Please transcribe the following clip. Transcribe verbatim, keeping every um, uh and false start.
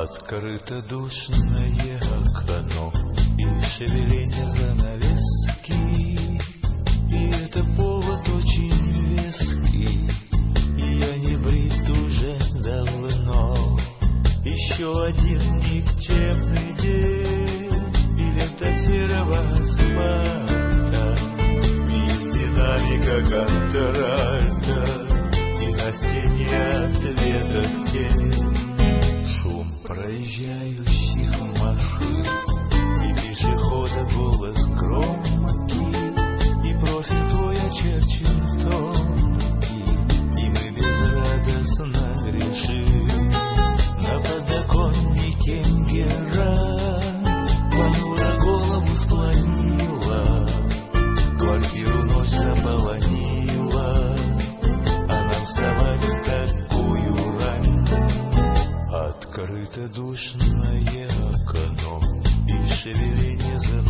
Открыто душное окно и шевеление занавески, и это повод очень веский. Я не брит уже давно. Еще один никчемный день, и лента серого асфальта, и с динамика контральта, и на стене ответок тень. Шум проезжающих машин и пешехода голос громкий, и профиль твой очерчен тонкий, и мы безрадостно грешим. На подоконнике гера понуро голову склонила, квартиру ночь заполонила, а нам вставать в такую рань. Открыто душное окно и шевеление за